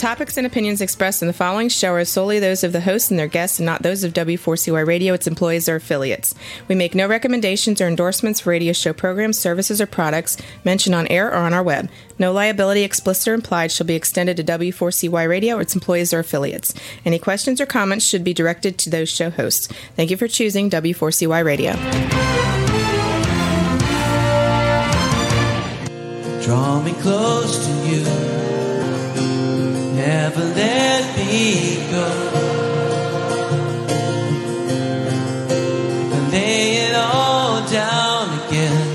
topics and opinions expressed in the following show are solely those of the hosts and their guests and not those of W4CY Radio, its employees, or affiliates. We make no recommendations or endorsements for radio show programs, services, or products mentioned on air or on our web. No liability, explicit or implied, shall be extended to W4CY Radio or its employees or affiliates. Any questions or comments should be directed to those show hosts. Thank you for choosing W4CY Radio. Draw me close to you, never let me go. And lay it all down again,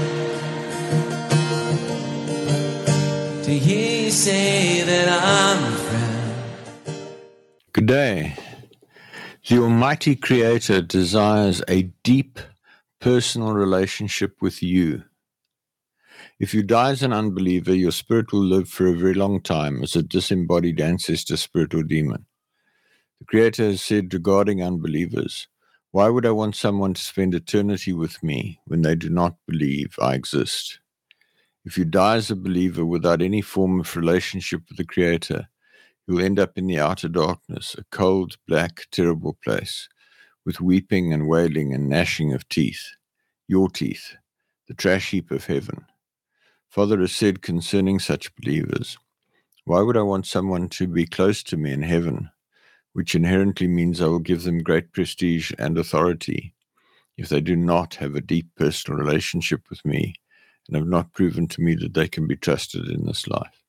to hear you say that I'm a friend. Good day. The Almighty Creator desires a deep personal relationship with you. If you die as an unbeliever, your spirit will live for a very long time as a disembodied ancestor spirit or demon. The Creator has said regarding unbelievers, "Why would I want someone to spend eternity with me when they do not believe I exist?" If you die as a believer without any form of relationship with the Creator, you'll end up in the outer darkness, a cold, black, terrible place, with weeping and wailing and gnashing of teeth, your teeth, the trash heap of heaven. Father has said concerning such believers, "Why would I want someone to be close to me in heaven, which inherently means I will give them great prestige and authority, if they do not have a deep personal relationship with me and have not proven to me that they can be trusted in this life?"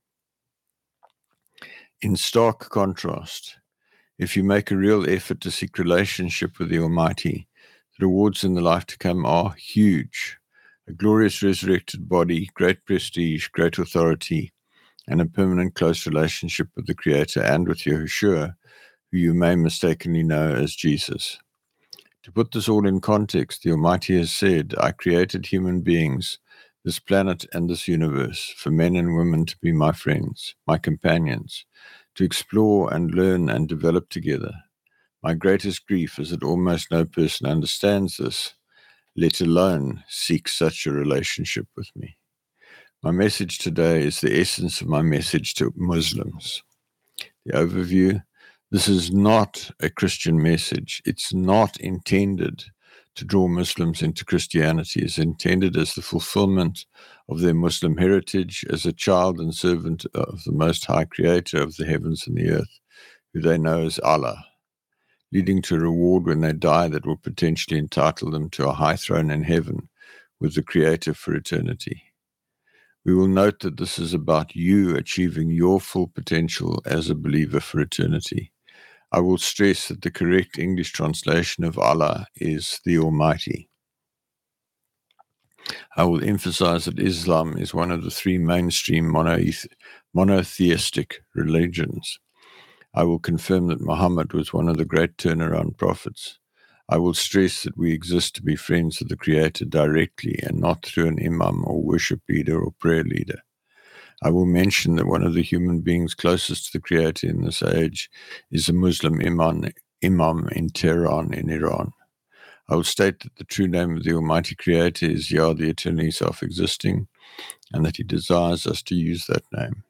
In stark contrast, if you make a real effort to seek relationship with the Almighty, the rewards in the life to come are huge. A glorious resurrected body, great prestige, great authority, and a permanent close relationship with the Creator and with Yahushua, who you may mistakenly know as Jesus. To put this all in context, the Almighty has said, "I created human beings, this planet and this universe, for men and women to be my friends, my companions, to explore and learn and develop together. My greatest grief is that almost no person understands this, let alone seek such a relationship with me." My message today is the essence of my message to Muslims. The overview: this is not a Christian message. It's not intended to draw Muslims into Christianity. It's intended as the fulfillment of their Muslim heritage, as a child and servant of the Most High Creator of the heavens and the earth, who they know as Allah, leading to a reward when they die that will potentially entitle them to a high throne in heaven with the Creator for eternity. We will note that this is about you achieving your full potential as a believer for eternity. I will stress that the correct English translation of Allah is the Almighty. I will emphasize that Islam is one of the three mainstream monotheistic religions. I will confirm that Muhammad was one of the great turnaround prophets. I will stress that we exist to be friends of the Creator directly and not through an imam or worship leader or prayer leader. I will mention that one of the human beings closest to the Creator in this age is a Muslim imam in Tehran in Iran. I will state that the true name of the Almighty Creator is Yah, the eternally self-existing, and that He desires us to use that name.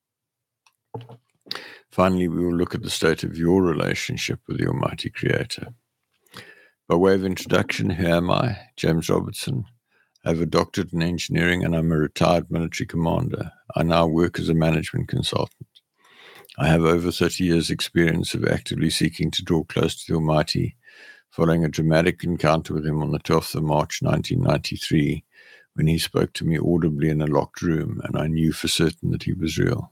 Finally, we will look at the state of your relationship with the Almighty Creator. By way of introduction, here am I, James Robertson. I have a doctorate in engineering and I'm a retired military commander. I now work as a management consultant. I have over 30 years' experience of actively seeking to draw close to the Almighty, following a dramatic encounter with Him on the 12th of March 1993, when He spoke to me audibly in a locked room and I knew for certain that He was real.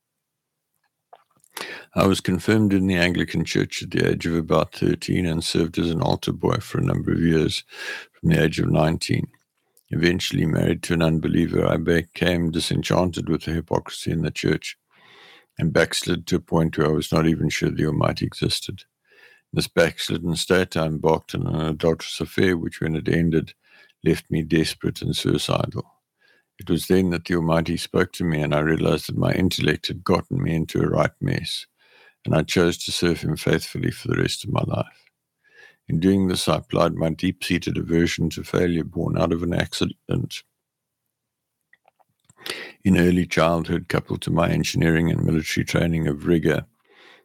I was confirmed in the Anglican Church at the age of about 13 and served as an altar boy for a number of years from the age of 19. Eventually married to an unbeliever, I became disenchanted with the hypocrisy in the church and backslid to a point where I was not even sure the Almighty existed. In this backslidden state, I embarked on an adulterous affair which, when it ended, left me desperate and suicidal. It was then that the Almighty spoke to me and I realized that my intellect had gotten me into a right mess, and I chose to serve Him faithfully for the rest of my life. In doing this, I applied my deep-seated aversion to failure born out of an accident in early childhood, coupled to my engineering and military training of rigor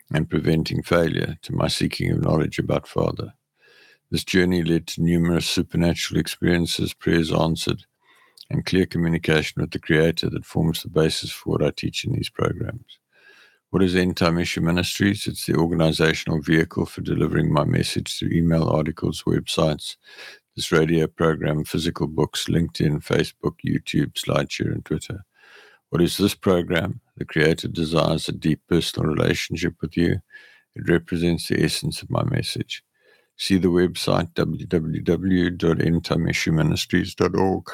and preventing failure to my seeking of knowledge about Father. This journey led to numerous supernatural experiences, prayers answered, and clear communication with the Creator that forms the basis for what I teach in these programs. What is End Time Issue Ministries? It's the organizational vehicle for delivering my message through email, articles, websites, this radio program, physical books, LinkedIn, Facebook, YouTube, SlideShare, and Twitter. What is this program? The Creator desires a deep personal relationship with you. It represents the essence of my message. See the website www.endtimeissueministries.org.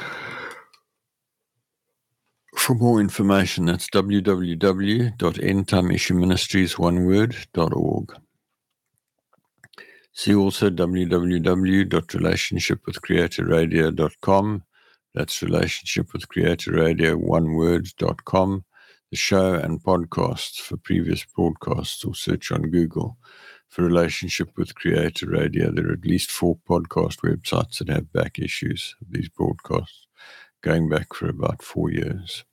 For more information, that's www.endtimeissueministries.org. See also www.relationshipwithcreatorradio.com. That's relationshipwithcreatorradio.com. The show and podcasts for previous broadcasts, or search on Google for Relationship with Creator Radio. There are at least 4 podcast websites that have back issues of these broadcasts, going back for about 4 years.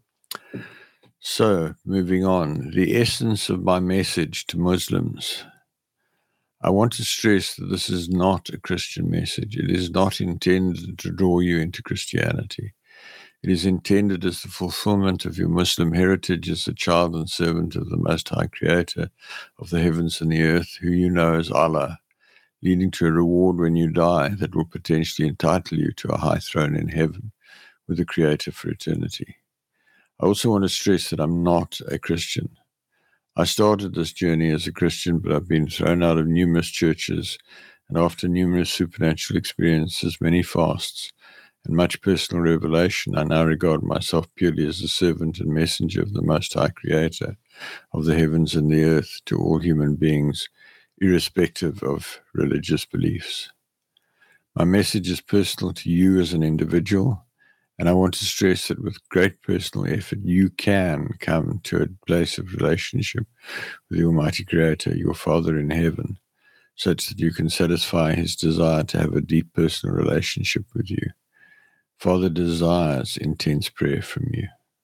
So, moving on, the essence of my message to Muslims. I want to stress that this is not a Christian message. It is not intended to draw you into Christianity. It is intended as the fulfillment of your Muslim heritage as a child and servant of the Most High Creator of the heavens and the earth, who you know as Allah, leading to a reward when you die that will potentially entitle you to a high throne in heaven with the Creator for eternity. I also want to stress that I'm not a Christian. I started this journey as a Christian, but I've been thrown out of numerous churches, and after numerous supernatural experiences, many fasts, and much personal revelation, I now regard myself purely as a servant and messenger of the Most High Creator of the heavens and the earth to all human beings, irrespective of religious beliefs. My message is personal to you as an individual, and I want to stress that with great personal effort, you can come to a place of relationship with the Almighty Creator, your Father in heaven, such that you can satisfy His desire to have a deep personal relationship with you. Father desires intense prayer from you.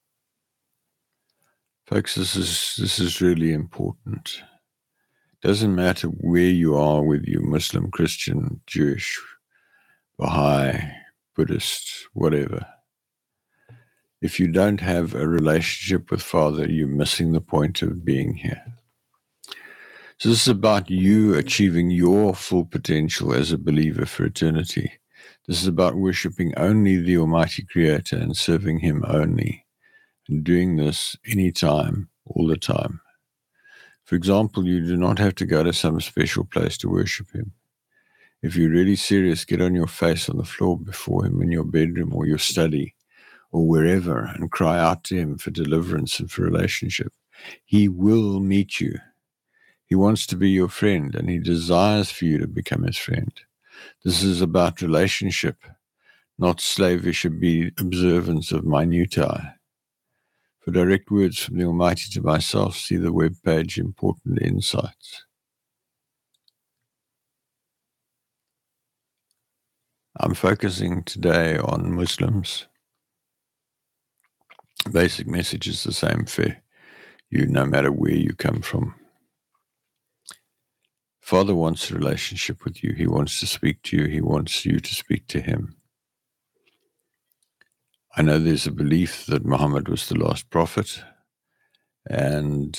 Folks, this is really important. It doesn't matter where you are, whether you're Muslim, Christian, Jewish, Baha'i, Buddhist, whatever. If you don't have a relationship with Father, you're missing the point of being here. So this is about you achieving your full potential as a believer for eternity. This is about worshiping only the Almighty Creator and serving Him only, and doing this anytime, all the time. For example, you do not have to go to some special place to worship Him. If you're really serious, get on your face on the floor before Him in your bedroom or your study, or wherever, and cry out to Him for deliverance and for relationship. He will meet you. He wants to be your friend, and He desires for you to become His friend. This is about relationship, not slavish observance of minutiae. For direct words from the Almighty to myself, see the webpage Important Insights. I'm focusing today on Muslims. Basic message is the same for you, no matter where you come from. Father wants a relationship with you. He wants to speak to you. He wants you to speak to Him. I know there's a belief that Muhammad was the last prophet, and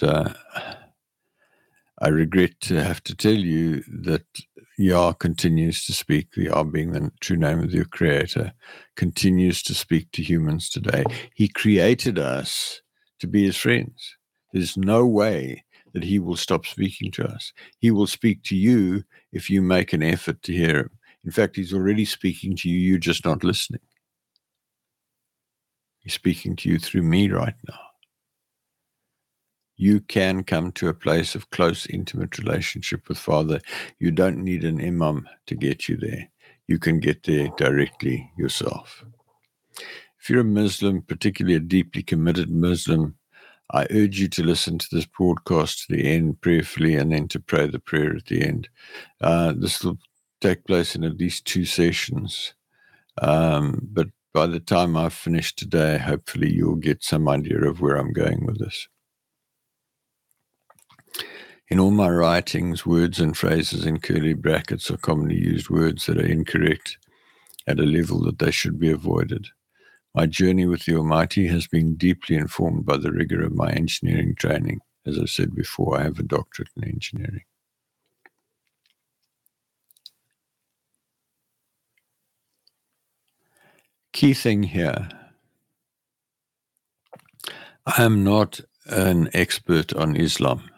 I regret to have to tell you that Yah continues to speak, Yah being the true name of the Creator, continues to speak to humans today. He created us to be His friends. There's no way that He will stop speaking to us. He will speak to you if you make an effort to hear Him. In fact, He's already speaking to you, you're just not listening. He's speaking to you through me right now. You can come to a place of close, intimate relationship with Father. You don't need an imam to get you there. You can get there directly yourself. If you're a Muslim, particularly a deeply committed Muslim, I urge you to listen to this broadcast to the end prayerfully and then to pray the prayer at the end. This will take place in at least 2 sessions. But by the time I've finished today, hopefully you'll get some idea of where I'm going with this. In all my writings, words and phrases in curly brackets are commonly used words that are incorrect at a level that they should be avoided. My journey with the Almighty has been deeply informed by the rigor of my engineering training. As I said before, I have a doctorate in engineering. Key thing here, I am not an expert on Islam.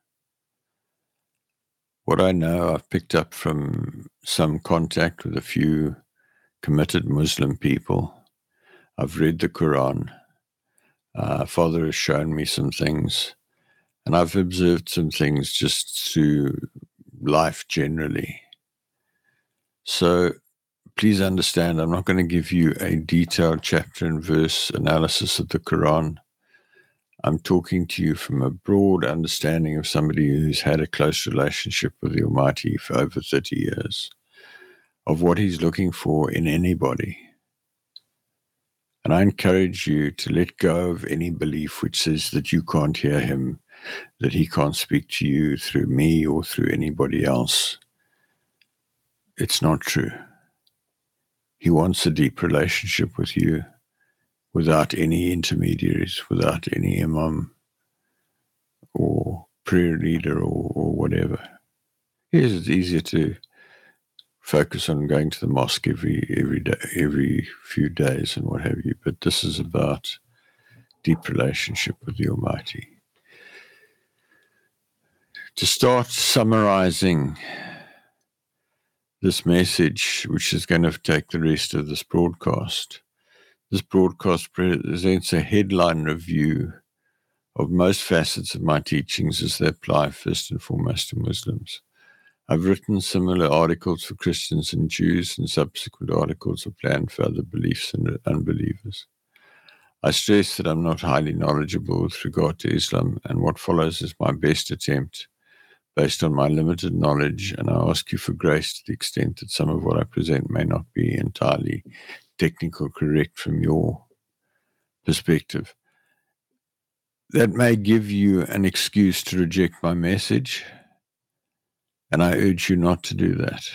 What I know, I've picked up from some contact with a few committed Muslim people. I've read the Quran. Father has shown me some things, and I've observed some things just through life generally. So please understand, I'm not going to give you a detailed chapter and verse analysis of the Quran. I'm talking to you from a broad understanding of somebody who's had a close relationship with the Almighty for over 30 years, of what he's looking for in anybody. And I encourage you to let go of any belief which says that you can't hear him, that he can't speak to you through me or through anybody else. It's not true. He wants a deep relationship with you without any intermediaries, without any imam or prayer leader or whatever. Yes, it's easier to focus on going to the mosque every day, every few days and what have you, but this is about deep relationship with the Almighty. To start summarizing this message, which is going to take the rest of this broadcast presents a headline review of most facets of my teachings as they apply first and foremost to Muslims. I've written similar articles for Christians and Jews, and subsequent articles are planned for other beliefs and unbelievers. I stress that I'm not highly knowledgeable with regard to Islam, and what follows is my best attempt based on my limited knowledge, and I ask you for grace to the extent that some of what I present may not be entirely technical correct from your perspective. That may give you an excuse to reject my message, and I urge you not to do that.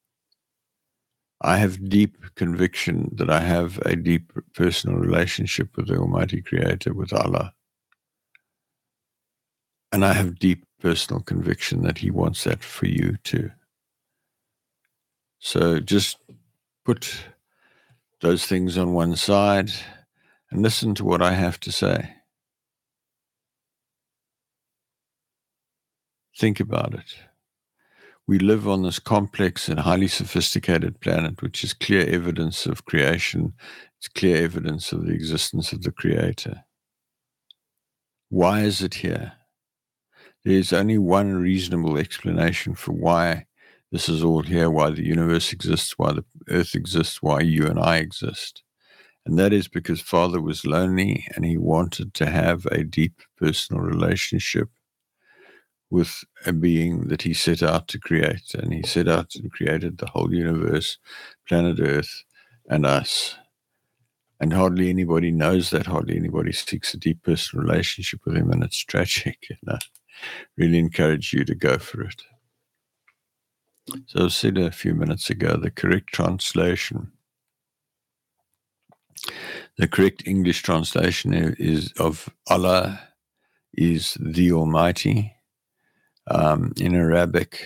I have deep conviction that I have a deep personal relationship with the Almighty Creator, with Allah. And I have deep personal conviction that He wants that for you too. So just put those things on one side and listen to what I have to say. Think about it. We live on this complex and highly sophisticated planet, which is clear evidence of creation. It's clear evidence of the existence of the Creator. Why is it here? There's only one reasonable explanation for why this is all here, why the universe exists, why the earth exists, why you and I exist. And that is because Father was lonely and he wanted to have a deep personal relationship with a being that he set out to create. And he set out and created the whole universe, planet Earth, and us. And hardly anybody knows that. Hardly anybody seeks a deep personal relationship with him, and it's tragic. And I really encourage you to go for it. So I said a few minutes ago, the correct translation, the correct English translation is of Allah is the Almighty. In Arabic,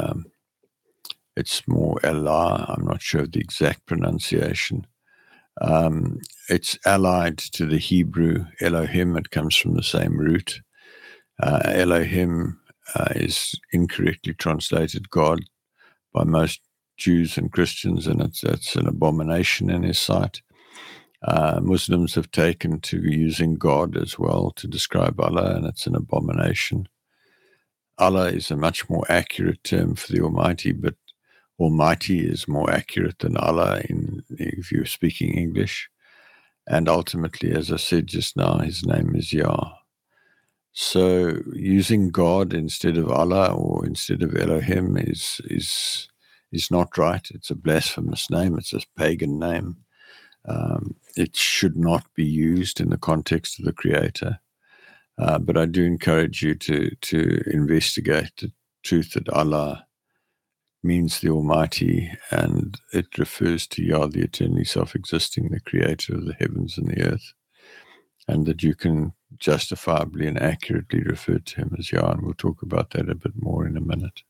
it's more Allah. I'm not sure of the exact pronunciation. It's allied to the Hebrew Elohim. It comes from the same root. Elohim is incorrectly translated God by most Jews and Christians, and it's an abomination in His sight. Muslims have taken to using God as well to describe Allah, and it's an abomination. Allah is a much more accurate term for the Almighty, but Almighty is more accurate than Allah if you're speaking English. And ultimately, as I said just now, His name is Yah. So using God instead of Allah or instead of Elohim is not right. It's a blasphemous name. It's a pagan name. It should not be used in the context of the Creator. But I do encourage you to investigate the truth that Allah means the Almighty, and it refers to Yah, the eternally self-existing, the creator of the heavens and the earth, and that you can justifiably and accurately refer to him as Yah, and we'll talk about that a bit more in a minute.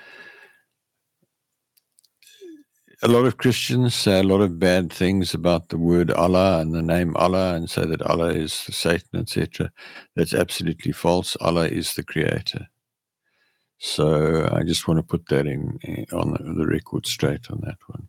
A lot of Christians say a lot of bad things about the word Allah and the name Allah, and say that Allah is Satan, etc. That's absolutely false. Allah is the creator. So I just want to put that on the record straight on that one.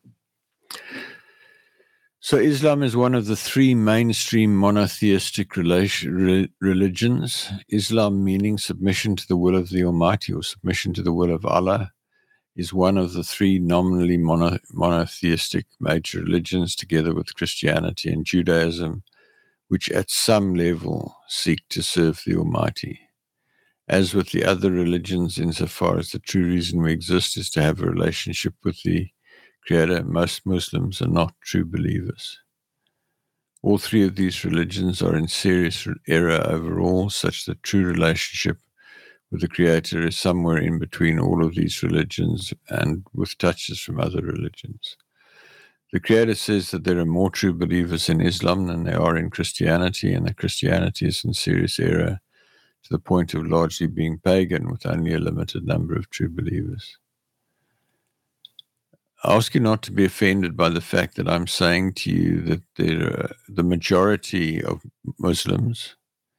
So Islam is one of the three mainstream monotheistic religions. Islam, meaning submission to the will of the Almighty or submission to the will of Allah, is one of the three nominally monotheistic major religions, together with Christianity and Judaism, which at some level seek to serve the Almighty. As with the other religions, insofar as the true reason we exist is to have a relationship with the Creator, most Muslims are not true believers. All three of these religions are in serious error overall, such that true relationship with the Creator is somewhere in between all of these religions and with touches from other religions. The Creator says that there are more true believers in Islam than there are in Christianity, and that Christianity is in serious error to the point of largely being pagan, with only a limited number of true believers. I ask you not to be offended by the fact that I'm saying to you that the majority of Muslims,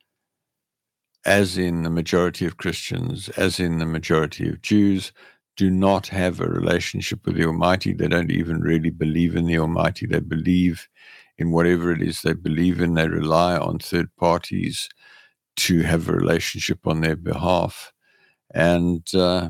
as in the majority of Christians, as in the majority of Jews, do not have a relationship with the Almighty. They don't even really believe in the Almighty. They believe in whatever it is they believe in. They rely on third parties to have a relationship on their behalf. And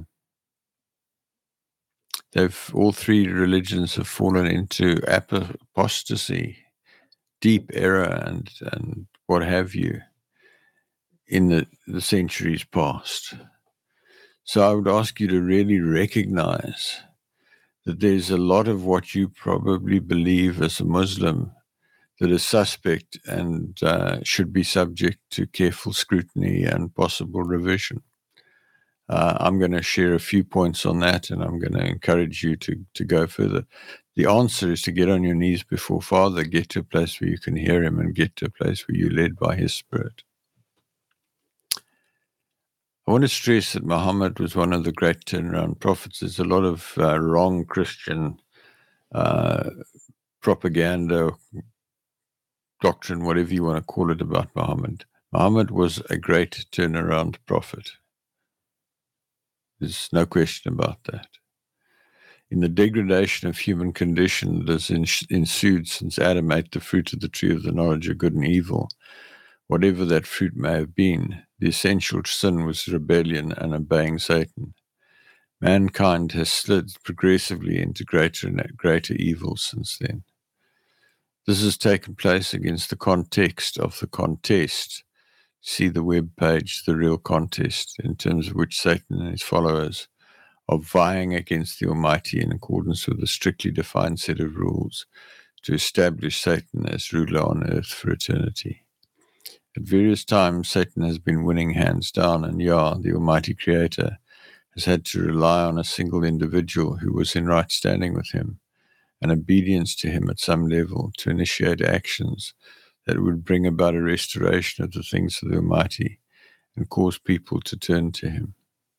all three religions have fallen into apostasy, deep error, and what have you in the centuries past. So I would ask you to really recognize that there's a lot of what you probably believe as a Muslim that is suspect and should be subject to careful scrutiny and possible revision. I'm going to share a few points on that, and I'm going to encourage you to go further. The answer is to get on your knees before Father, get to a place where you can hear him, and get to a place where you're led by his Spirit. I want to stress that Muhammad was one of the great turnaround prophets. There's a lot of wrong Christian propaganda, doctrine, whatever you want to call it, about Muhammad. Muhammad was a great turnaround prophet. There's no question about that. In the degradation of human condition that has ensued since Adam ate the fruit of the tree of the knowledge of good and evil, whatever that fruit may have been, the essential sin was rebellion and obeying Satan. Mankind has slid progressively into greater and greater evil since then. This has taken place against the context of the contest. See the web page, The Real Contest, in terms of which Satan and his followers are vying against the Almighty in accordance with a strictly defined set of rules to establish Satan as ruler on earth for eternity. At various times, Satan has been winning hands down, and Yah, the Almighty Creator, has had to rely on a single individual who was in right standing with him and obedience to him at some level to initiate actions that would bring about a restoration of the things of the Almighty and cause people to turn to him.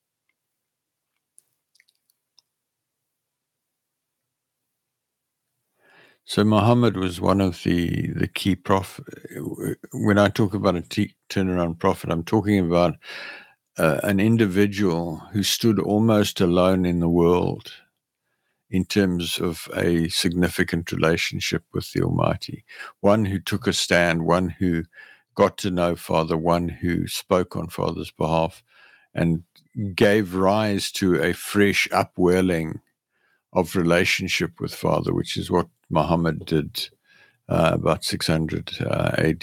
So Muhammad was one of the key prophets. When I talk about a turnaround prophet, I'm talking about an individual who stood almost alone in the world in terms of a significant relationship with the Almighty. One who took a stand, one who got to know Father, one who spoke on Father's behalf and gave rise to a fresh upwelling of relationship with Father, which is what Muhammad did about 600 AD.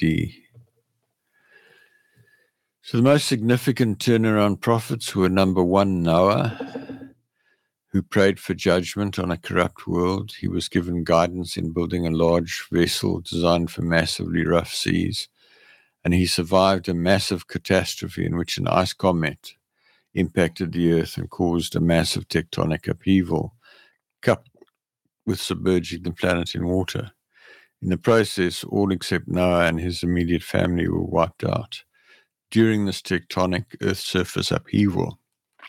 So the most significant turnaround prophets were, number one, Noah, who prayed for judgment on a corrupt world. He was given guidance in building a large vessel designed for massively rough seas, and he survived a massive catastrophe in which an ice comet impacted the Earth and caused a massive tectonic upheaval, coupled with submerging the planet in water. In the process, all except Noah and his immediate family were wiped out. During this tectonic Earth surface upheaval,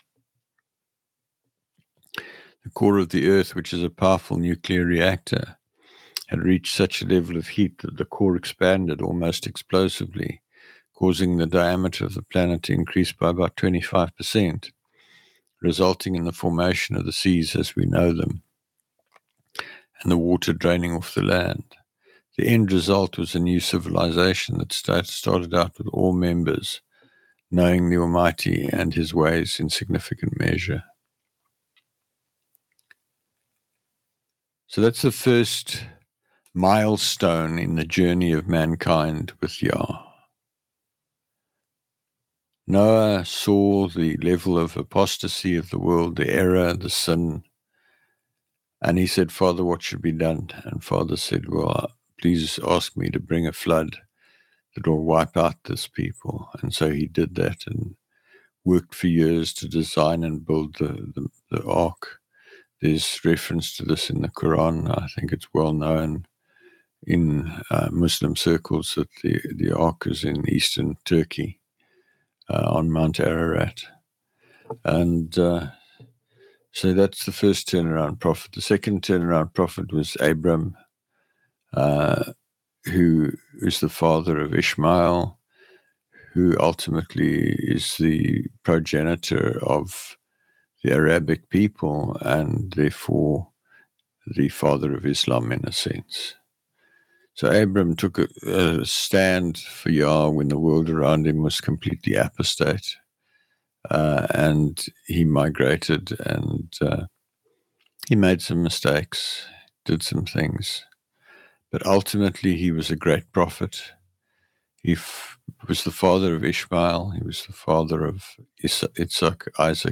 the core of the Earth, which is a powerful nuclear reactor, had reached such a level of heat that the core expanded almost explosively, causing the diameter of the planet to increase by about 25%, resulting in the formation of the seas as we know them, and the water draining off the land. The end result was a new civilization that started out with all members knowing the Almighty and his ways in significant measure. So that's the first milestone in the journey of mankind with Yah. Noah saw the level of apostasy of the world, the error, the sin, and he said, Father, what should be done? And Father said, well, please ask me to bring a flood that will wipe out this people. And so he did that and worked for years to design and build the ark. There's reference to this in the Quran. I think it's well known in Muslim circles that the ark is in eastern Turkey on Mount Ararat. And so that's the first turnaround prophet. The second turnaround prophet was Abram, who is the father of Ishmael, who ultimately is the progenitor of the Arabic people and therefore the father of Islam in a sense. So Abram took a stand for Yah when the world around him was completely apostate, and he migrated and he made some mistakes, did some things, but ultimately he was a great prophet. He was the father of Ishmael. He was the father of Isaac,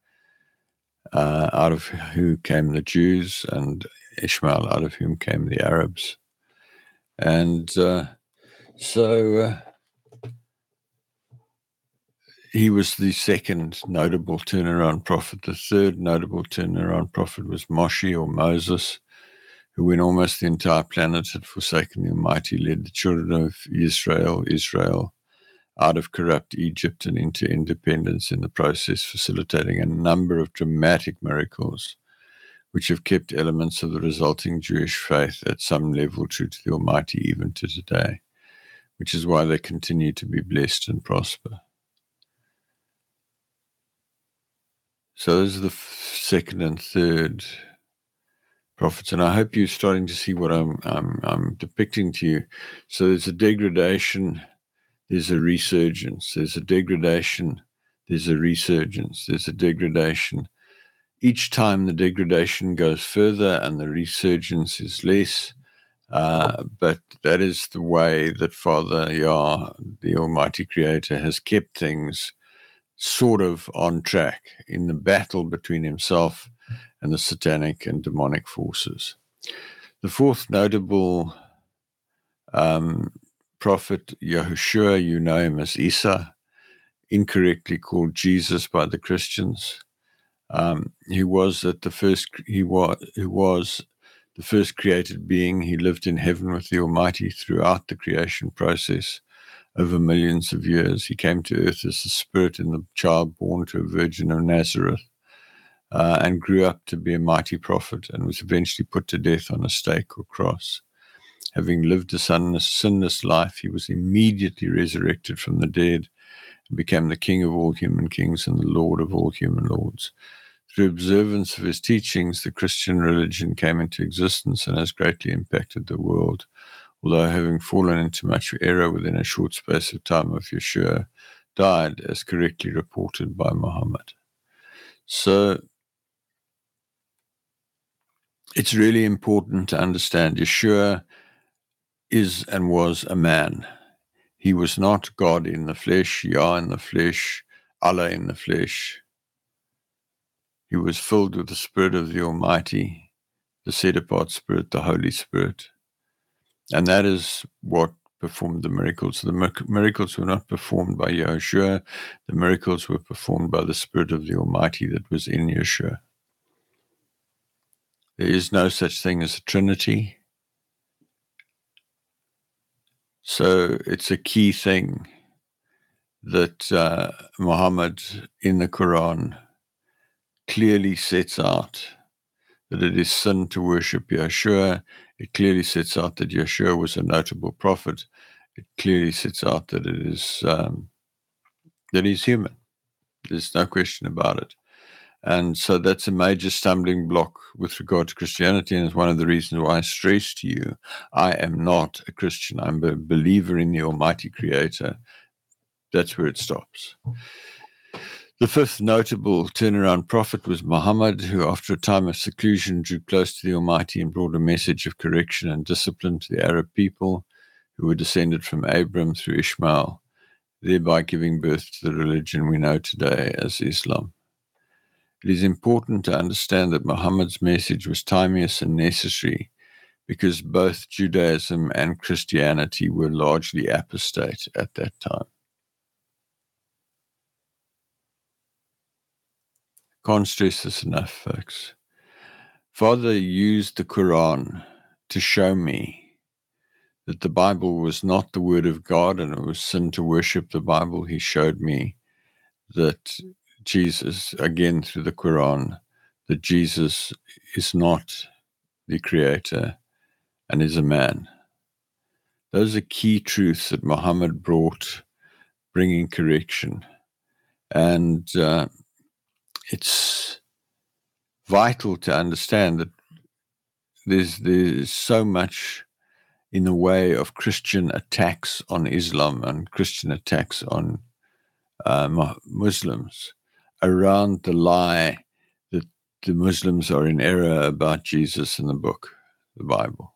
out of whom came the Jews, and Ishmael, out of whom came the Arabs. And so he was the second notable turnaround prophet. The third notable turnaround prophet was Moshe, or Moses, who, when almost the entire planet had forsaken the Almighty, led the children of Israel out of corrupt Egypt and into independence in the process, facilitating a number of dramatic miracles which have kept elements of the resulting Jewish faith at some level true to the Almighty even to today, which is why they continue to be blessed and prosper. So those are the second and third prophets, and I hope you're starting to see what I'm depicting to you. So there's a degradation, there's a resurgence, there's a degradation, there's a resurgence, there's a degradation. Each time the degradation goes further and the resurgence is less, but that is the way that Father Yah, the Almighty Creator, has kept things sort of on track in the battle between himself and the satanic and demonic forces. The fourth notable prophet, Yahushua, you know him as Isa, incorrectly called Jesus by the Christians. He was the first created being. He lived in heaven with the Almighty throughout the creation process over millions of years. He came to earth as a spirit in the child born to a virgin of Nazareth, and grew up to be a mighty prophet, and was eventually put to death on a stake or cross. Having lived a sinless life, he was immediately resurrected from the dead and became the King of all human kings and the Lord of all human lords. Through observance of his teachings, the Christian religion came into existence and has greatly impacted the world, although having fallen into much error within a short space of time, Yeshua died, as correctly reported by Muhammad. So it's really important to understand Yeshua is and was a man. He was not God in the flesh, Yah in the flesh, Allah in the flesh. He was filled with the Spirit of the Almighty, the set-apart Spirit, the Holy Spirit. And that is what performed the miracles. The miracles were not performed by Yahushua. The miracles were performed by the Spirit of the Almighty that was in Yeshua. There is no such thing as a Trinity. So it's a key thing that Muhammad in the Quran clearly sets out that it is sin to worship Yeshua. It clearly sets out that Yeshua was a notable prophet. It clearly sets out that it is that he's human. There's no question about it. And so that's a major stumbling block with regard to Christianity, and it's one of the reasons why I stress to you, I am not a Christian. I'm a believer in the Almighty Creator. That's where it stops. The fifth notable turnaround prophet was Muhammad, who after a time of seclusion drew close to the Almighty and brought a message of correction and discipline to the Arab people who were descended from Abram through Ishmael, thereby giving birth to the religion we know today as Islam. It is important to understand that Muhammad's message was timeless and necessary because both Judaism and Christianity were largely apostate at that time. Can't stress this enough, folks. Father used the Quran to show me that the Bible was not the word of God and it was sin to worship the Bible. He showed me that Jesus, again through the Quran, that Jesus is not the creator and is a man. Those are key truths that Muhammad brought, bringing correction. And it's vital to understand that there's so much in the way of Christian attacks on Islam and Christian attacks on Muslims around the lie that the Muslims are in error about Jesus and the book, the Bible.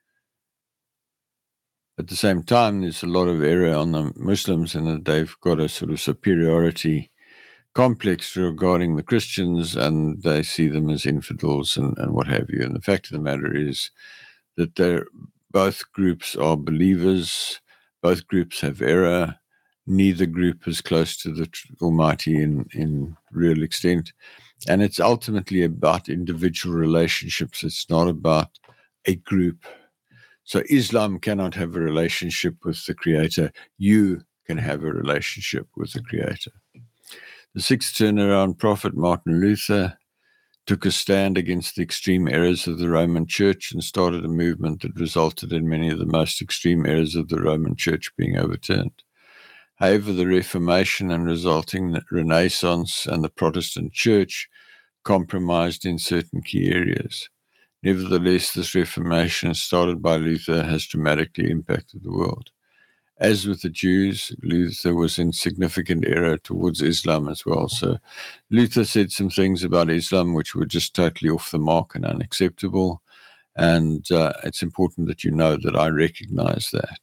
At the same time, there's a lot of error on the Muslims in that they've got a sort of superiority complex regarding the Christians, and they see them as infidels and what have you. And the fact of the matter is that both groups are believers, both groups have error, neither group is close to the Almighty in real extent. And it's ultimately about individual relationships. It's not about a group. So Islam cannot have a relationship with the Creator. You can have a relationship with the Creator. The sixth turnaround prophet, Martin Luther, took a stand against the extreme errors of the Roman Church and started a movement that resulted in many of the most extreme errors of the Roman Church being overturned. However, the Reformation and resulting Renaissance and the Protestant Church compromised in certain key areas. Nevertheless, this Reformation started by Luther has dramatically impacted the world. As with the Jews, Luther was in significant error towards Islam as well. So Luther said some things about Islam which were just totally off the mark and unacceptable. And it's important that you know that I recognize that.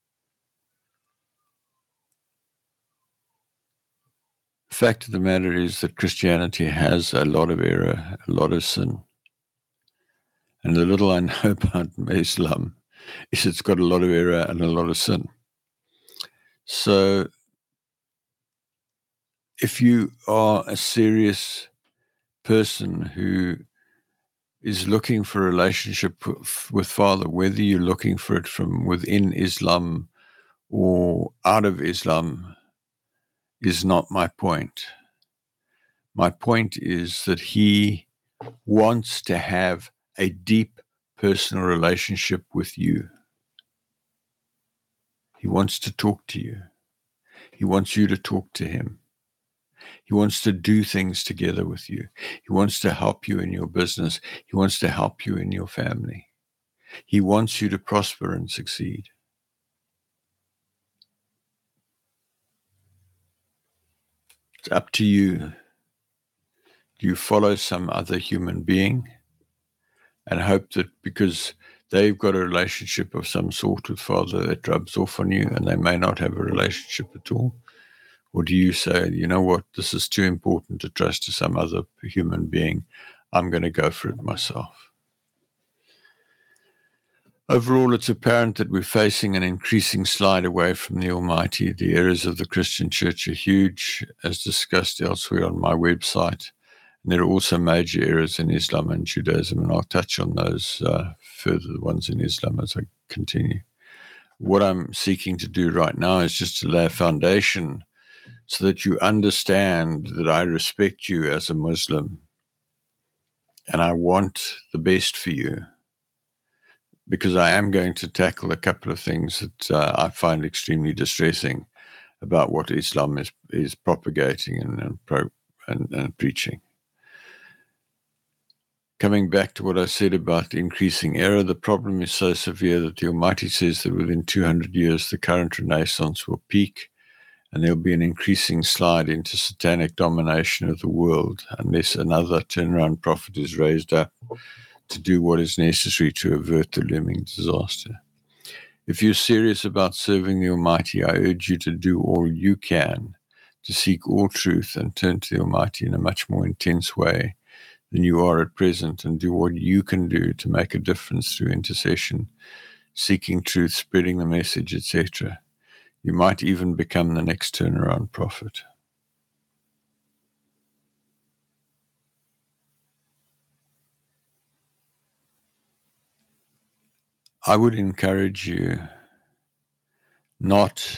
The fact of the matter is that Christianity has a lot of error, a lot of sin. And the little I know about Islam is it's got a lot of error and a lot of sin. So if you are a serious person who is looking for a relationship with Father, whether you're looking for it from within Islam or out of Islam, is not my point. My point is that he wants to have a deep personal relationship with you. He wants to talk to you. He wants you to talk to him. He wants to do things together with you. He wants to help you in your business. He wants to help you in your family. He wants you to prosper and succeed. It's up to you. Do you follow some other human being and hope that because they've got a relationship of some sort with Father that rubs off on you and they may not have a relationship at all? Or do you say, you know what, this is too important to trust to some other human being. I'm going to go for it myself. Overall, it's apparent that we're facing an increasing slide away from the Almighty. The errors of the Christian church are huge, as discussed elsewhere on my website. And there are also major errors in Islam and Judaism, and I'll touch on those further, the ones in Islam, as I continue. What I'm seeking to do right now is just to lay a foundation so that you understand that I respect you as a Muslim and I want the best for you, because I am going to tackle a couple of things that I find extremely distressing about what Islam is propagating and preaching. Coming back to what I said about the increasing error, the problem is so severe that the Almighty says that within 200 years the current Renaissance will peak and there'll be an increasing slide into satanic domination of the world unless another turnaround prophet is raised up to do what is necessary to avert the looming disaster. If you're serious about serving the Almighty, I urge you to do all you can to seek all truth and turn to the Almighty in a much more intense way than you are at present, and do what you can do to make a difference through intercession, seeking truth, spreading the message, etc. You might even become the next turnaround prophet. I would encourage you not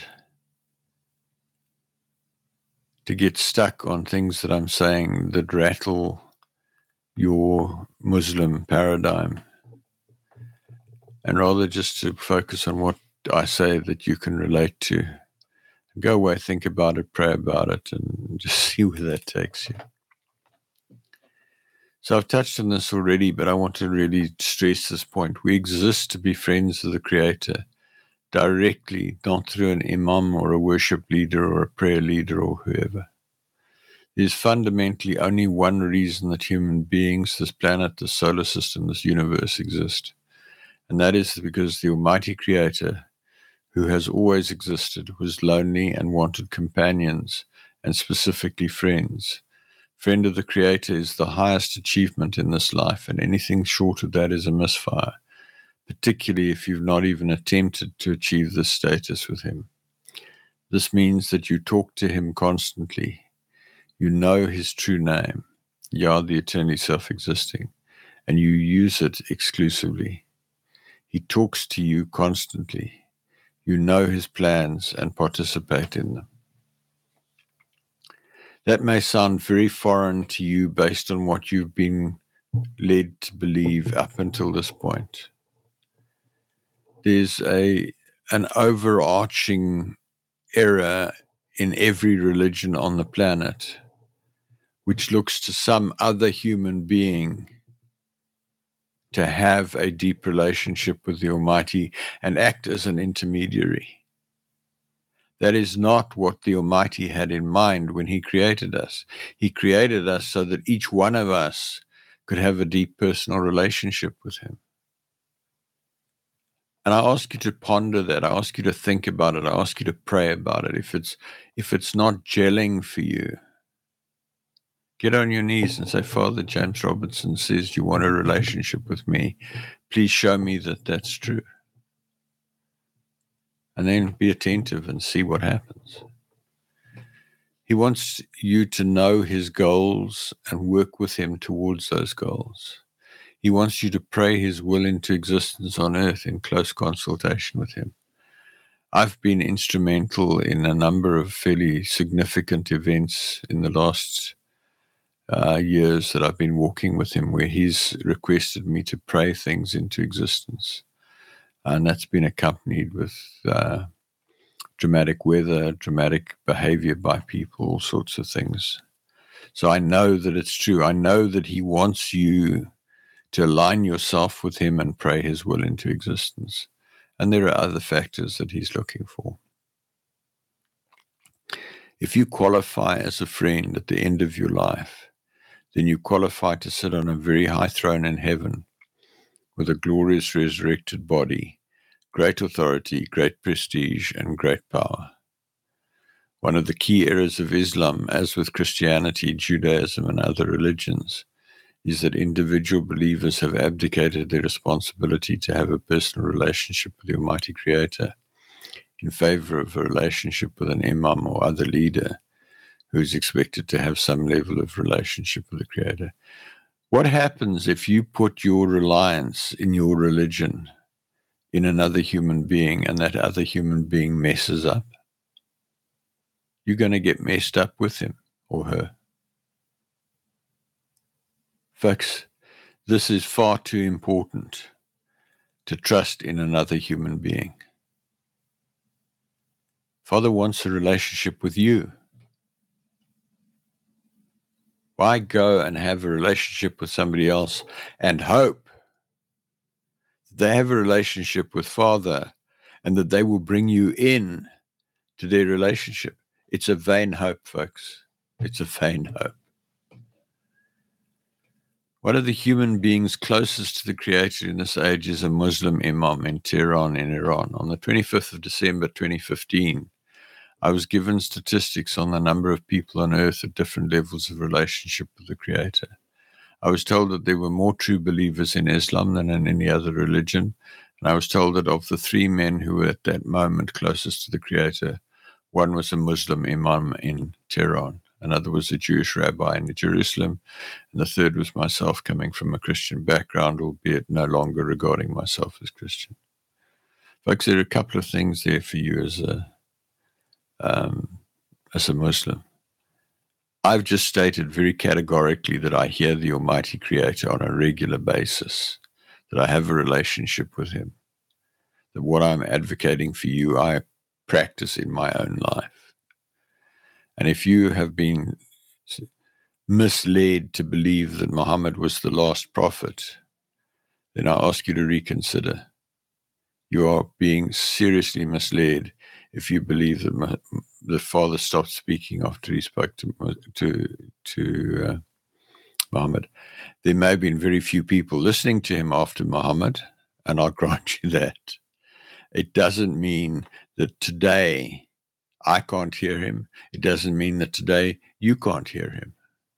to get stuck on things that I'm saying that rattle your Muslim paradigm, and rather just to focus on what I say that you can relate to. Go away, think about it, pray about it, and just see where that takes you. So I've touched on this already, but I want to really stress this point. We exist to be friends of the Creator directly, not through an imam or a worship leader or a prayer leader or whoever. There's fundamentally only one reason that human beings, this planet, this solar system, this universe exist. And that is because the Almighty Creator, who has always existed, was lonely and wanted companions, and specifically friends. Friend of the Creator is the highest achievement in this life, and anything short of that is a misfire, particularly if you've not even attempted to achieve this status with Him. This means that you talk to Him constantly. You know His true name, Yah, the eternally self-existing, and you use it exclusively. He talks to you constantly. You know His plans and participate in them. That may sound very foreign to you based on what you've been led to believe up until this point. There's an overarching error in every religion on the planet, which looks to some other human being to have a deep relationship with the Almighty and act as an intermediary. That is not what the Almighty had in mind when He created us. He created us so that each one of us could have a deep personal relationship with Him. And I ask you to ponder that. I ask you to think about it. I ask you to pray about it. If it's not gelling for you, get on your knees and say, Father, James Robertson says you want a relationship with me. Please show me that that's true. And then be attentive and see what happens. He wants you to know His goals and work with Him towards those goals. He wants you to pray His will into existence on earth in close consultation with Him. I've been instrumental in a number of fairly significant events in the last years that I've been walking with Him, where He's requested me to pray things into existence. And that's been accompanied with dramatic weather, dramatic behavior by people, all sorts of things. So I know that it's true. I know that He wants you to align yourself with Him and pray His will into existence. And there are other factors that He's looking for. If you qualify as a friend at the end of your life, then you qualify to sit on a very high throne in heaven with a glorious resurrected body, great authority, great prestige, and great power. One of the key errors of Islam, as with Christianity, Judaism, and other religions, is that individual believers have abdicated their responsibility to have a personal relationship with the Almighty Creator in favor of a relationship with an imam or other leader who is expected to have some level of relationship with the Creator. What happens if you put your reliance in your religion in another human being and that other human being messes up? You're going to get messed up with him or her. Folks, this is far too important to trust in another human being. Father wants a relationship with you. Why go and have a relationship with somebody else and hope they have a relationship with Father and that they will bring you in to their relationship? It's a vain hope, folks. It's a vain hope. One of the human beings closest to the Creator in this age is a Muslim imam in Tehran, in Iran. On the 25th of December 2015, I was given statistics on the number of people on earth at different levels of relationship with the Creator. I was told that there were more true believers in Islam than in any other religion, and I was told that of the 3 men who were at that moment closest to the Creator, one was a Muslim imam in Tehran, another was a Jewish rabbi in Jerusalem, and the third was myself, coming from a Christian background, albeit no longer regarding myself as Christian. Folks, there are a couple of things there for you as a Muslim. I've just stated very categorically that I hear the Almighty Creator on a regular basis, that I have a relationship with Him, that what I'm advocating for you, I practice in my own life. And if you have been misled to believe that Muhammad was the last prophet, then I ask you to reconsider. You are being seriously misled if you believe that the Father stopped speaking after he spoke to Muhammad. There may have been very few people listening to him after Muhammad, and I'll grant you that. It doesn't mean that today I can't hear him. It doesn't mean that today you can't hear him.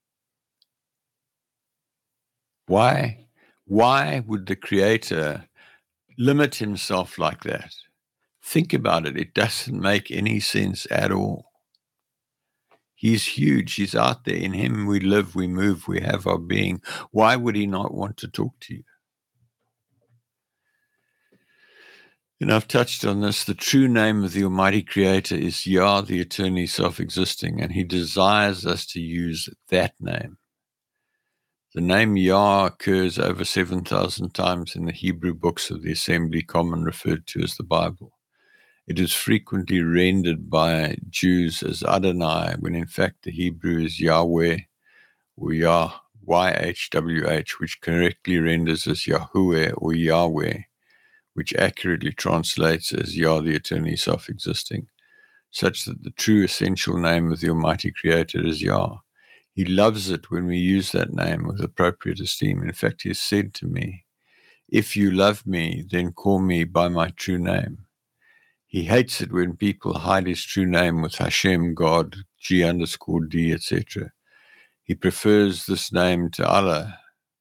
Why? Why would the Creator limit himself like that? Think about it. It doesn't make any sense at all. He's huge. He's out there. In him we live, we move, we have our being. Why would he not want to talk to you? And I've touched on this. The true name of the Almighty Creator is Yah, the eternally self-existing, and he desires us to use that name. The name Yah occurs over 7,000 times in the Hebrew books of the Assembly, common referred to as the Bible. It is frequently rendered by Jews as Adonai, when in fact the Hebrew is Yahweh, or Yah, YHWH, which correctly renders as Yahuwah or Yahweh, which accurately translates as Yah, the eternally self-existing, such that the true essential name of the Almighty Creator is Yah. He loves it when we use that name with appropriate esteem. In fact, he has said to me, "If you love me, then call me by my true name." He hates it when people hide his true name with Hashem, God, G_D, etc. He prefers this name to Allah.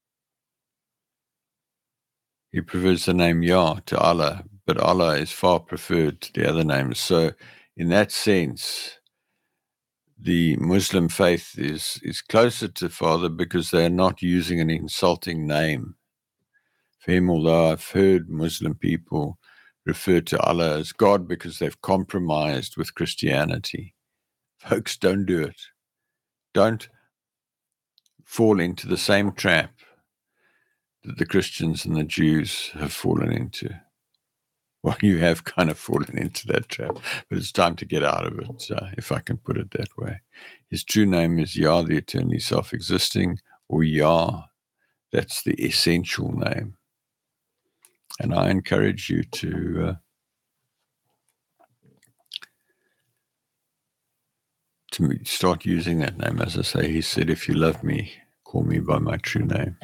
He prefers the name Yah to Allah, but Allah is far preferred to the other names. So in that sense, the Muslim faith is closer to Father because they are not using an insulting name for him, although I've heard Muslim people refer to Allah as God because they've compromised with Christianity. Folks, don't do it. Don't fall into the same trap that the Christians and the Jews have fallen into. Well, you have kind of fallen into that trap, but it's time to get out of it, if I can put it that way. His true name is Yah, the eternally self-existing, or Yah. That's the essential name. And I encourage you to start using that name. As I say, he said, "If you love me, call me by my true name."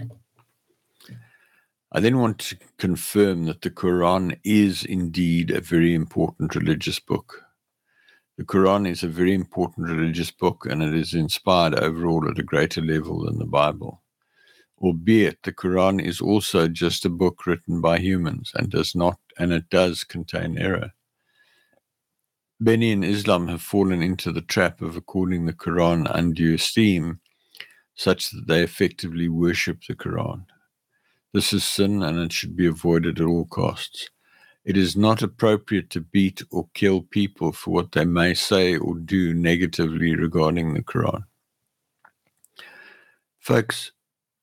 I then want to confirm that the Quran is indeed a very important religious book. The Quran is a very important religious book, and it is inspired overall at a greater level than the Bible. albeit the Quran is also just a book written by humans and it does contain error. Many in Islam have fallen into the trap of according the Quran undue esteem, such that they effectively worship the Quran. This is sin and it should be avoided at all costs. It is not appropriate to beat or kill people for what they may say or do negatively regarding the Quran. Folks,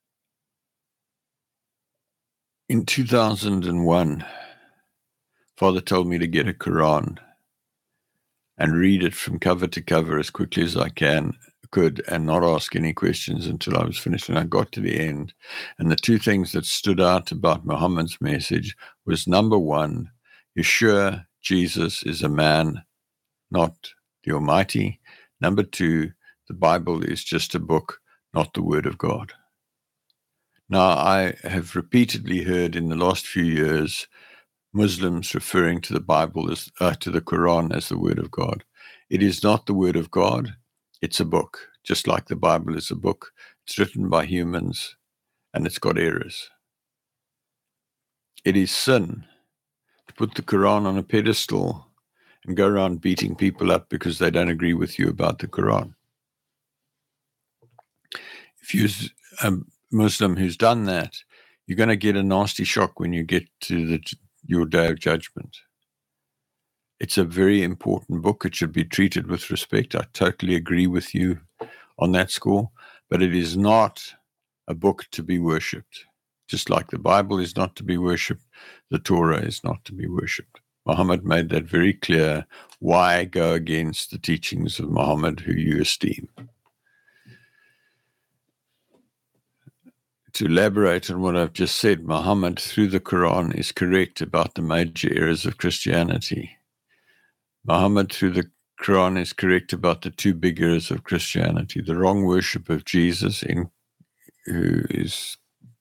in 2001, Father told me to get a Quran and read it from cover to cover as quickly as I could and not ask any questions until I was finished. And I got to the end. And the two things that stood out about Muhammad's message was, number one, Yeshua, Jesus, is a man, not the Almighty. Number two, the Bible is just a book, not the Word of God. Now, I have repeatedly heard in the last few years Muslims referring to the Bible as to the Quran as the Word of God. It is not the Word of God. It's a book, just like the Bible is a book. It's written by humans, and it's got errors. It is sin to put the Quran on a pedestal and go around beating people up because they don't agree with you about the Quran. If you're a Muslim who's done that, you're going to get a nasty shock when you get to your day of judgment. It's a very important book. It should be treated with respect. I totally agree with you on that score, but it is not a book to be worshipped. Just like the Bible is not to be worshipped, the Torah is not to be worshipped. Muhammad made that very clear. Why go against the teachings of Muhammad, who you esteem? To elaborate on what I've just said, Muhammad, through the Quran, is correct about the major errors of Christianity. Muhammad, through the Quran, is correct about the two big errors of Christianity: the wrong worship of Jesus, who is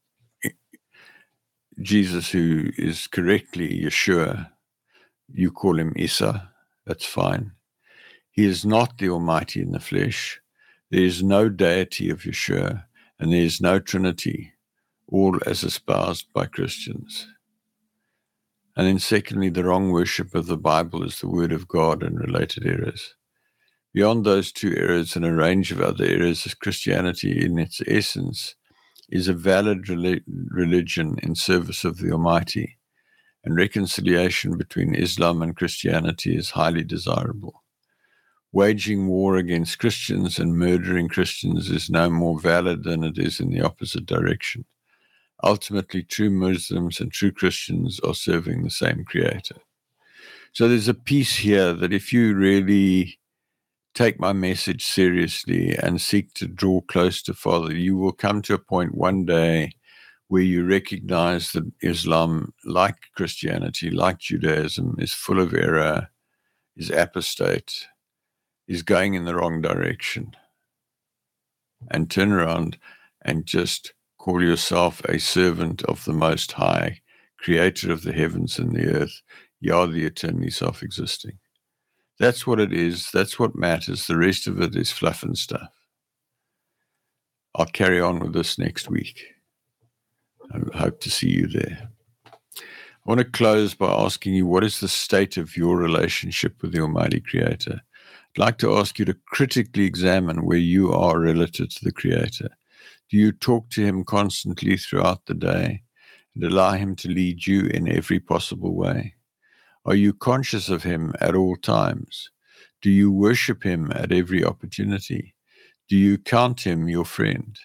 correctly Yeshua. You call him Isa, that's fine. He is not the Almighty in the flesh. There is no deity of Yeshua, and there is no Trinity, all as espoused by Christians. And then secondly, the wrong worship of the Bible as the Word of God and related errors. Beyond those two errors and a range of other errors, Christianity in its essence is a valid religion in service of the Almighty, and reconciliation between Islam and Christianity is highly desirable. Waging war against Christians and murdering Christians is no more valid than it is in the opposite direction. Ultimately, true Muslims and true Christians are serving the same Creator. So there's a piece here that if you really take my message seriously and seek to draw close to Father, you will come to a point one day where you recognize that Islam, like Christianity, like Judaism, is full of error, is apostate, is going in the wrong direction, and turn around and just call yourself a servant of the Most High, creator of the heavens and the earth, Yah, the eternally self-existing. That's what it is. That's what matters. The rest of it is fluff and stuff. I'll carry on with this next week. I hope to see you there. I want to close by asking you, what is the state of your relationship with the Almighty Creator? I'd like to ask you to critically examine where you are relative to the Creator. Do you talk to Him constantly throughout the day and allow Him to lead you in every possible way? Are you conscious of Him at all times? Do you worship Him at every opportunity? Do you count Him your friend?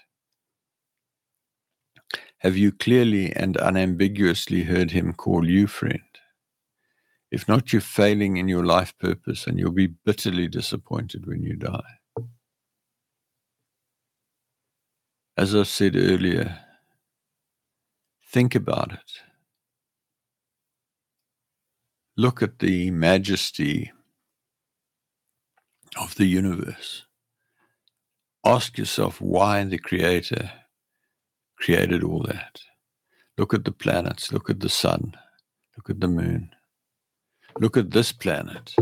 Have you clearly and unambiguously heard Him call you friend? If not, you're failing in your life purpose, and you'll be bitterly disappointed when you die. As I said earlier, think about it. Look at the majesty of the universe. Ask yourself why the Creator created all that. Look at the planets, look at the sun, look at the moon. Look at this planet.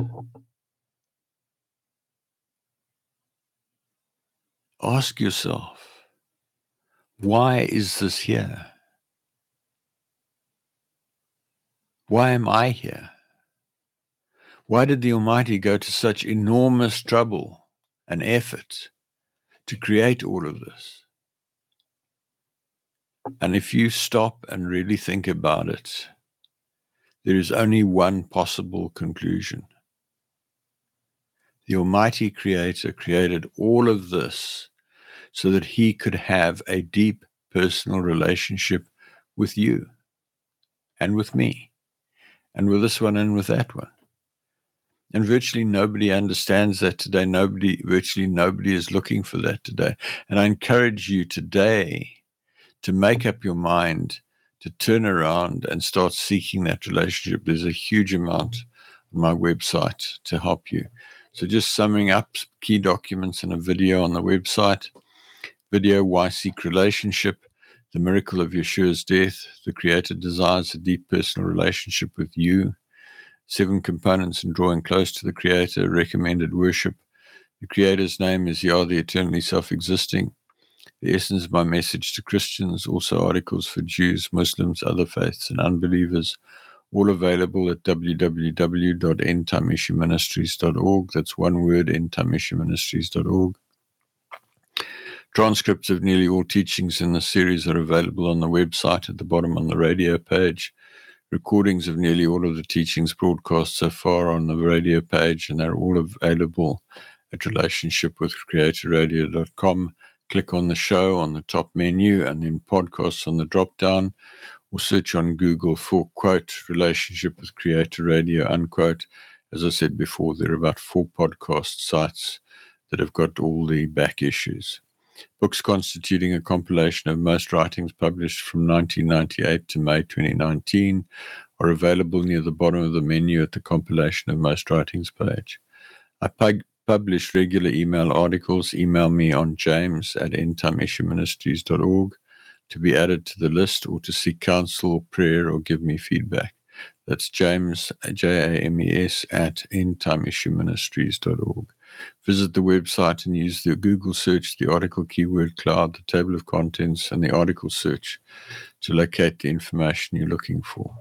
Ask yourself, Why is this here? Why am I here? Why did the Almighty go to such enormous trouble and effort to create all of this? And if you stop and really think about it, there is only one possible conclusion. The Almighty Creator created all of this so that he could have a deep personal relationship with you and with me and with this one and with that one. And virtually nobody understands that today. Virtually nobody is looking for that today. And I encourage you today to make up your mind to turn around and start seeking that relationship. There's a huge amount on my website to help you. So just summing up key documents and a video on the website. Video, Why Seek Relationship, The Miracle of Yeshua's Death, The Creator Desires a Deep Personal Relationship with You, 7 Components in Drawing Close to the Creator, Recommended Worship, The Creator's Name is Yah, the Eternally Self-Existing, The Essence of My Message to Christians, also articles for Jews, Muslims, other faiths, and unbelievers, all available at www.endtimeissueministries.org. That's one word, endtimeissueministries.org. Transcripts of nearly all teachings in the series are available on the website at the bottom on the radio page. Recordings of nearly all of the teachings broadcast so far on the radio page, and they're all available at relationshipwithcreatorradio.com. Click on the show on the top menu and then podcasts on the drop-down, or search on Google for, quote, Relationship with Creator Radio, unquote. As I said before, there are about 4 podcast sites that have got all the back issues. Books constituting a compilation of most writings published from 1998 to May 2019 are available near the bottom of the menu at the compilation of most writings page. I publish regular email articles. Email me on james@endtimeissueministries.org to be added to the list or to seek counsel, prayer, or give me feedback. That's James, James, @endtimeissueministries.org. Visit the website and use the Google search, the article keyword cloud, the table of contents, and the article search to locate the information you're looking for.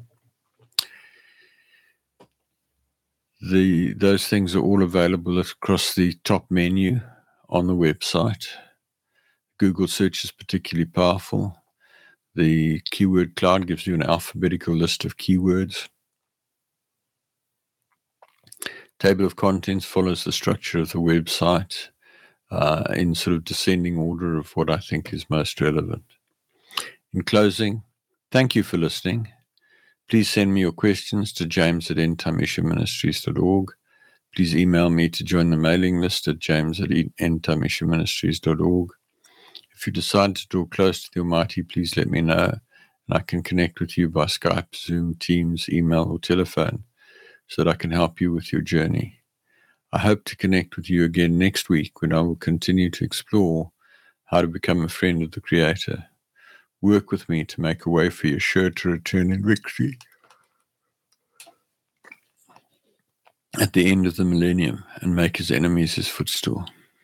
Those things are all available across the top menu on the website. Google search is particularly powerful. The keyword cloud gives you an alphabetical list of keywords. Table of contents follows the structure of the website in sort of descending order of what I think is most relevant. In closing, thank you for listening. Please send me your questions to james@endtimeissueministries.org. Please email me to join the mailing list at james@endtimeissueministries.org. If you decide to draw close to the Almighty, please let me know, and I can connect with you by Skype, Zoom, Teams, email, or telephone so that I can help you with your journey. I hope to connect with you again next week when I will continue to explore how to become a friend of the Creator. Work with me to make a way for Yeshua to return in victory at the end of the millennium and make his enemies his footstool.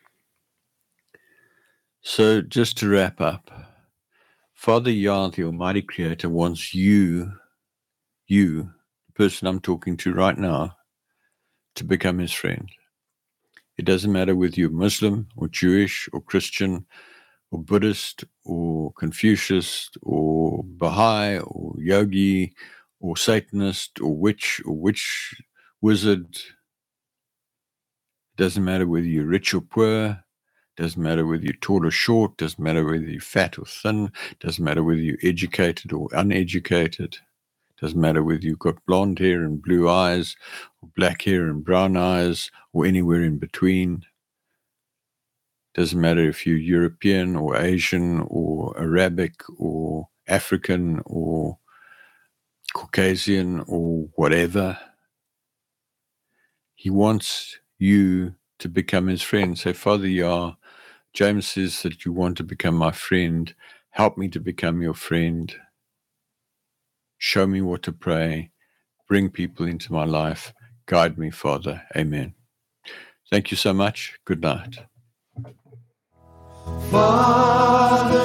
So just to wrap up, Father Yah, the Almighty Creator, wants you, the person I'm talking to right now, to become his friend. It doesn't matter whether you're Muslim or Jewish or Christian or Buddhist or Confucius or Baha'i or Yogi or Satanist or witch wizard. It doesn't matter whether you're rich or poor. It doesn't matter whether you're tall or short. It doesn't matter whether you're fat or thin. It doesn't matter whether you're educated or uneducated. It doesn't matter whether you've got blonde hair and blue eyes or black hair and brown eyes or anywhere in between. Doesn't matter if you're European or Asian or Arabic or African or Caucasian or whatever. He wants you to become his friend. Say, Father Yah, James says that you want to become my friend. Help me to become your friend. Show me what to pray. Bring people into my life. Guide me, Father. Amen. Thank you so much. Good night. Father